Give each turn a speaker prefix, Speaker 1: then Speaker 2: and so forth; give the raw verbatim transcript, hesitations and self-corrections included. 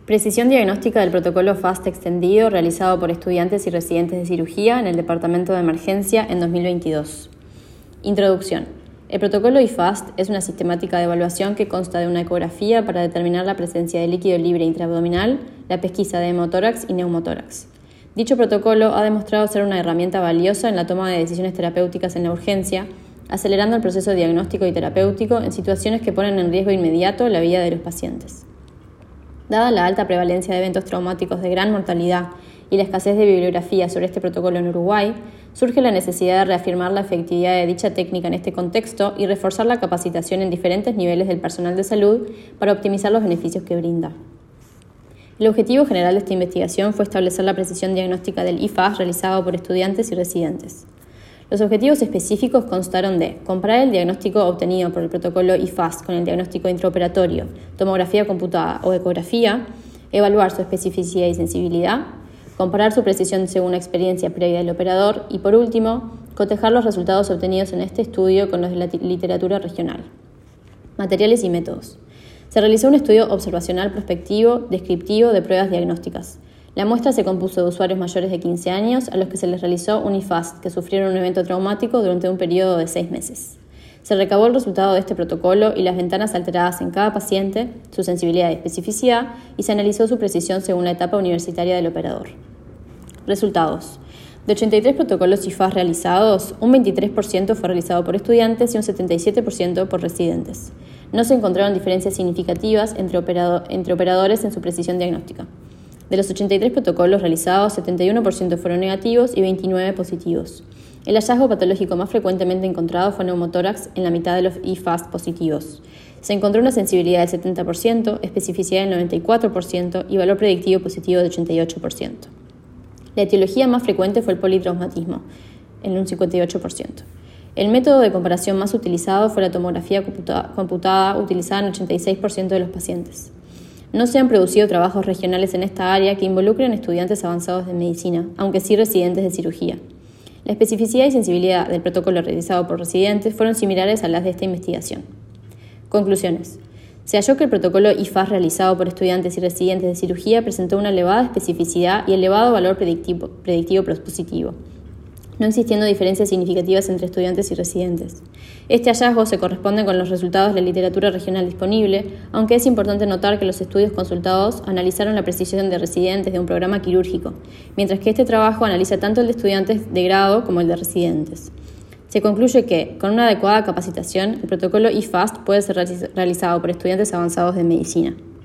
Speaker 1: Precisión diagnóstica del protocolo FAST extendido realizado por estudiantes y residentes de cirugía en el Departamento de Emergencia en dos mil veintidós. Introducción. El protocolo I FAST es una sistemática de evaluación que consta de una ecografía para determinar la presencia de líquido libre intraabdominal, la pesquisa de hemotórax y neumotórax. Dicho protocolo ha demostrado ser una herramienta valiosa en la toma de decisiones terapéuticas en la urgencia, acelerando el proceso diagnóstico y terapéutico en situaciones que ponen en riesgo inmediato la vida de los pacientes. Dada la alta prevalencia de eventos traumáticos de gran mortalidad y la escasez de bibliografía sobre este protocolo en Uruguay, surge la necesidad de reafirmar la efectividad de dicha técnica en este contexto y reforzar la capacitación en diferentes niveles del personal de salud para optimizar los beneficios que brinda. El objetivo general de esta investigación fue establecer la precisión diagnóstica del I FAST realizado por estudiantes y residentes. Los objetivos específicos constaron de comparar el diagnóstico obtenido por el protocolo I FAST con el diagnóstico intraoperatorio, tomografía computada o ecografía, evaluar su especificidad y sensibilidad, comparar su precisión según la experiencia previa del operador y, por último, cotejar los resultados obtenidos en este estudio con los de la literatura regional. Materiales y métodos. Se realizó un estudio observacional prospectivo descriptivo de pruebas diagnósticas. La muestra se compuso de usuarios mayores de quince años a los que se les realizó un I FAST que sufrieron un evento traumático durante un periodo de seis meses. Se recabó el resultado de este protocolo y las ventanas alteradas en cada paciente, su sensibilidad y especificidad, y se analizó su precisión según la etapa universitaria del operador. Resultados. De ochenta y tres protocolos I FAST realizados, un veintitrés por ciento fue realizado por estudiantes y un setenta y siete por ciento por residentes. No se encontraron diferencias significativas entre, operado- entre operadores en su precisión diagnóstica. De los ochenta y tres protocolos realizados, setenta y uno por ciento fueron negativos y veintinueve positivos. El hallazgo patológico más frecuentemente encontrado fue neumotórax en la mitad de los I FAST positivos. Se encontró una sensibilidad del setenta por ciento, especificidad del noventa y cuatro por ciento y valor predictivo positivo de ochenta y ocho por ciento. La etiología más frecuente fue el politraumatismo, en un cincuenta y ocho por ciento. El método de comparación más utilizado fue la tomografía computada, computada utilizada en ochenta y seis por ciento de los pacientes. No se han producido trabajos regionales en esta área que involucren estudiantes avanzados de medicina, aunque sí residentes de cirugía. La especificidad y sensibilidad del protocolo realizado por residentes fueron similares a las de esta investigación. Conclusiones. Se halló que el protocolo I FAST realizado por estudiantes y residentes de cirugía presentó una elevada especificidad y elevado valor predictivo, predictivo positivo, no existiendo diferencias significativas entre estudiantes y residentes. Este hallazgo se corresponde con los resultados de la literatura regional disponible, aunque es importante notar que los estudios consultados analizaron la precisión de residentes de un programa quirúrgico, mientras que este trabajo analiza tanto el de estudiantes de grado como el de residentes. Se concluye que, con una adecuada capacitación, el protocolo I FAST puede ser realizado por estudiantes avanzados de medicina.